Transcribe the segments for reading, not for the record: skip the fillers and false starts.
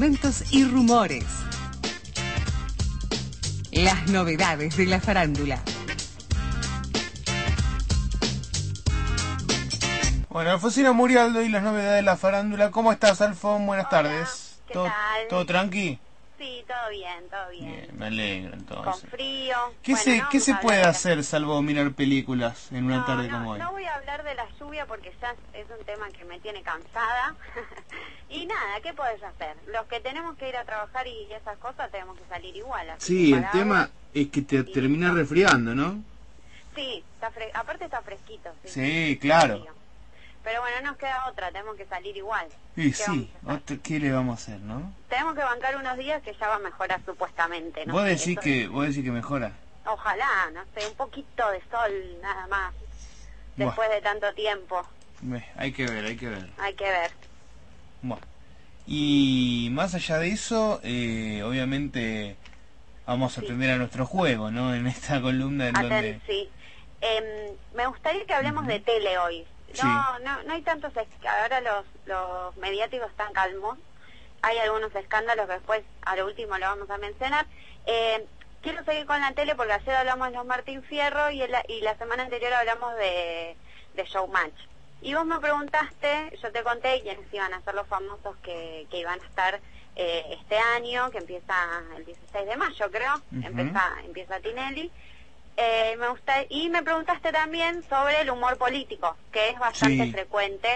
Eventos y rumores. Las novedades de la farándula. Bueno, Alfonsina Murialdo y las novedades de la farándula. ¿Cómo estás, Alfon? Buenas tardes. ¿Qué tal? ¿Todo tranqui? Sí, todo bien, todo bien. Bien, me alegro entonces. Con frío. ¿Qué se puede hacer salvo mirar películas en una tarde como hoy? No voy a hablar de la lluvia porque ya es un tema que me tiene cansada. Y nada, ¿qué podés hacer? Los que tenemos que ir a trabajar y esas cosas tenemos que salir igual. Sí, el tema es que te terminas resfriando, ¿no? Sí, aparte está fresquito. Sí, claro. Frío. Pero bueno, no nos queda otra, tenemos que salir igual. Y sí, ¿qué le vamos a hacer, no? Tenemos que bancar unos días que ya va a mejorar supuestamente, ¿no? ¿Vos decís que mejora? Ojalá, no sé, un poquito de sol nada más, después de tanto tiempo. Hay que ver. Hay que ver. Bueno, y más allá de eso, obviamente vamos a atender a nuestro juego, ¿no? En esta columna en donde... Sí. Me gustaría que hablemos de tele hoy. No hay tantos, ahora los mediáticos están calmos, hay algunos escándalos que después a lo último lo vamos a mencionar. Quiero seguir con la tele porque ayer hablamos de los Martín Fierro y la semana anterior hablamos de Showmatch. Y vos me preguntaste, yo te conté quiénes iban a ser los famosos que iban a estar este año, que empieza el 16 de mayo creo, empieza Tinelli. Y me preguntaste también sobre el humor político, que es bastante frecuente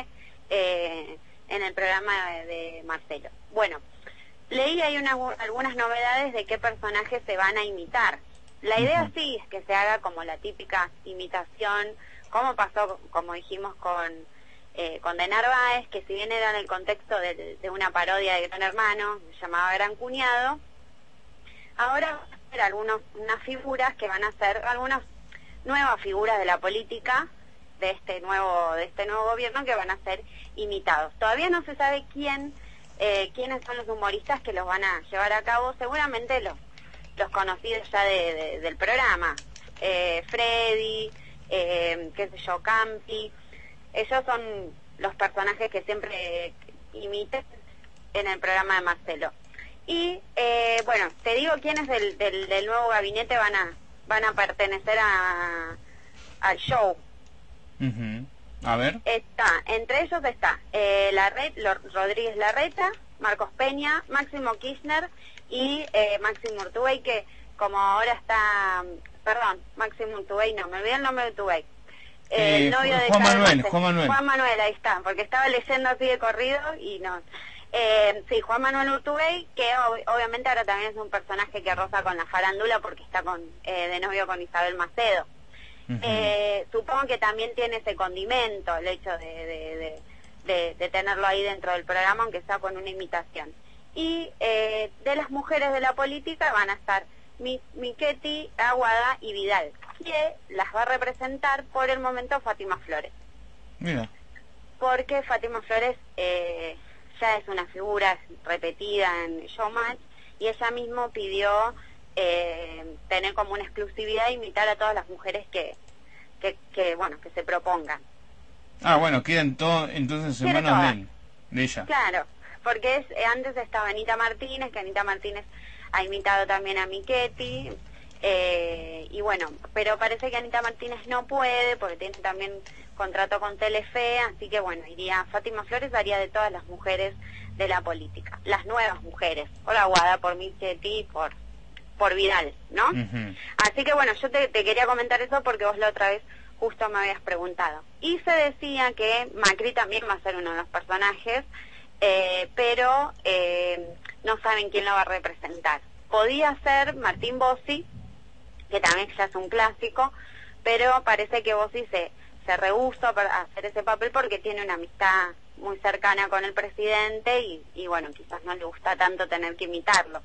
en el programa de Marcelo. Bueno, leí ahí algunas novedades de qué personajes se van a imitar. La idea sí es que se haga como la típica imitación, como pasó, como dijimos, con de Narváez, que si bien era en el contexto de una parodia de Gran Hermano, se llamaba Gran Cuñado, ahora unas figuras que van a ser algunas nuevas figuras de la política de este nuevo gobierno que van a ser imitados. Todavía no se sabe quiénes son los humoristas que los van a llevar a cabo, seguramente los conocidos ya del programa, Freddy, qué sé yo, Campi. Ellos son los personajes que siempre imiten en el programa de Marcelo. Y bueno, te digo quiénes del nuevo gabinete van a pertenecer al show. A ver. Entre ellos está Rodríguez Larreta, Marcos Peña, Máximo Kirchner y Máximo Urtubey, que como ahora está, Máximo Urtubey, no, me olvidé el nombre de Urtubey. El novio de Juan Manuel, ahí está, porque estaba leyendo así de corrido y no. Sí, Juan Manuel Urtubey, que obviamente ahora también es un personaje que roza con la farándula porque está de novio con Isabel Macedo. Supongo que también tiene ese condimento el hecho de tenerlo ahí dentro del programa, aunque sea con una imitación. Y de las mujeres de la política van a estar Michetti, Aguada y Vidal, que las va a representar por el momento Fátima Flores. Mira. Porque Fátima Flores ya es una figura repetida en Showmatch y ella mismo pidió tener como una exclusividad e imitar a todas las mujeres que se propongan. Bueno, quedan entonces en manos de ella. Claro, porque antes estaba Anita Martínez, que Anita Martínez ha imitado también a Michetti, y bueno, pero parece que Anita Martínez no puede porque tiene también contrato con Telefe, así que bueno, Fátima Flores haría de todas las mujeres de la política, las nuevas mujeres, por Aguada, por Michetti, por Vidal, ¿no? Así que bueno, yo te quería comentar eso porque vos la otra vez justo me habías preguntado. Y se decía que Macri también va a ser uno de los personajes, pero no saben quién lo va a representar. Podía ser Martín Bossi, que también ya es un clásico, pero parece que Bossi se rehusó a hacer ese papel porque tiene una amistad muy cercana con el presidente y bueno, quizás no le gusta tanto tener que imitarlo.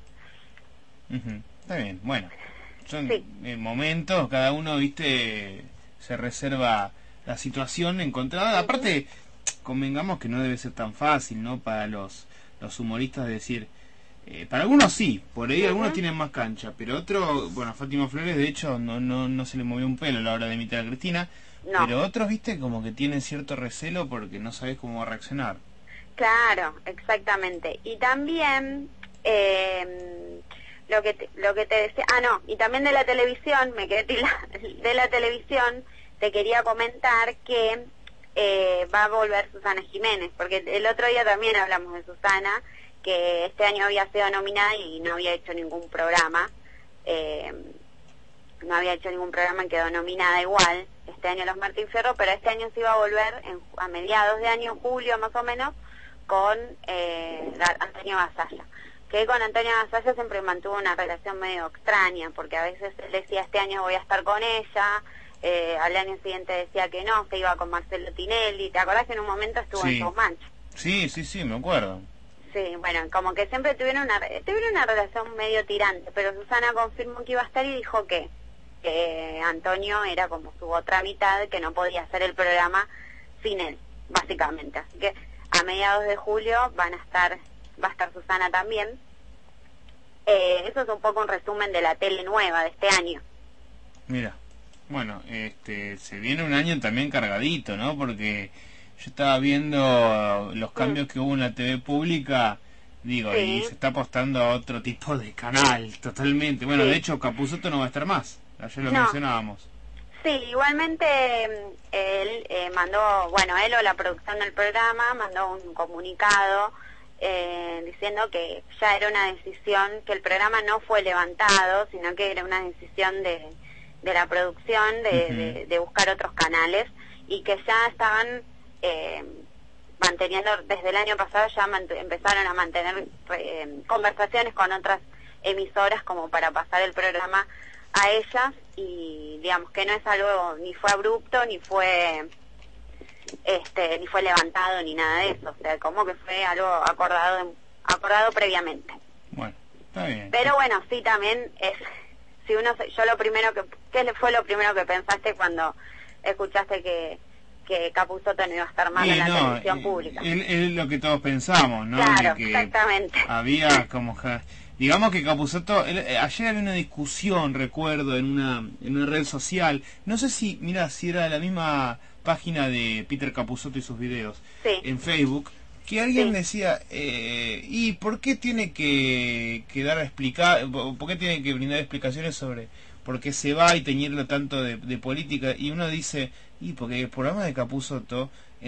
Está bien, bueno, son momentos, cada uno, se reserva la situación encontrada. Aparte, convengamos que no debe ser tan fácil, ¿no? Para los humoristas decir, para algunos sí, por ahí algunos tienen más cancha, pero otros, bueno, Fátima Flores de hecho no se le movió un pelo a la hora de imitar a Cristina. No. Pero otros, como que tienen cierto recelo porque no sabes cómo va a reaccionar. Claro, exactamente. Y también lo que te decía, y también de la televisión, me quedé de la televisión, te quería comentar que va a volver Susana Jiménez, porque el otro día también hablamos de Susana, que este año había sido nominada y no había hecho ningún programa, quedó nominada igual, este año los Martín Fierro, pero este año se iba a volver a mediados de año, en julio más o menos, con Antonio Gasalla, que con Antonio Gasalla siempre mantuvo una relación medio extraña, porque a veces él decía este año voy a estar con ella, al año siguiente decía que no, se iba con Marcelo Tinelli. ¿Te acordás que en un momento estuvo en Showmatch? Sí, me acuerdo. Sí, bueno, como que siempre tuvieron una relación medio tirante, pero Susana confirmó que iba a estar y dijo que Antonio era como su otra mitad, que no podía hacer el programa sin él, básicamente. Así que a mediados de julio va a estar Susana también. Eso es un poco un resumen de la tele nueva de este año. Mira. Bueno, se viene un año también cargadito, ¿no? Porque yo estaba viendo los cambios que hubo en la TV pública, digo, y se está apostando a otro tipo de canal, totalmente. Bueno, de hecho, Capusotto no va a estar más, ayer lo mencionábamos. Sí, igualmente él él o la producción del programa mandó un comunicado diciendo que ya era una decisión, que el programa no fue levantado, sino que era una decisión de la producción de buscar otros canales, y que ya estaban manteniendo, desde el año pasado ya empezaron a mantener conversaciones con otras emisoras como para pasar el programa a ellas, y digamos que no es algo, ni fue abrupto, ni fue levantado, ni nada de eso, o sea, como que fue algo acordado previamente. Bueno, está bien. Pero bueno, sí, también es... ¿Qué fue lo primero que pensaste cuando escuchaste que Capusotto no iba a estar más en la televisión pública? Es lo que todos pensamos, ¿no? Claro, que exactamente. Había como... Digamos que Capusotto... ayer había una discusión, recuerdo, en una red social. No sé si era la misma página de Peter Capusotto y sus videos. Sí. En Facebook. Que alguien decía, ¿y por qué tiene que dar a explicar, por qué tiene que brindar explicaciones sobre por qué se va y teñirlo tanto de política? Y uno dice, porque el programa de Capusotto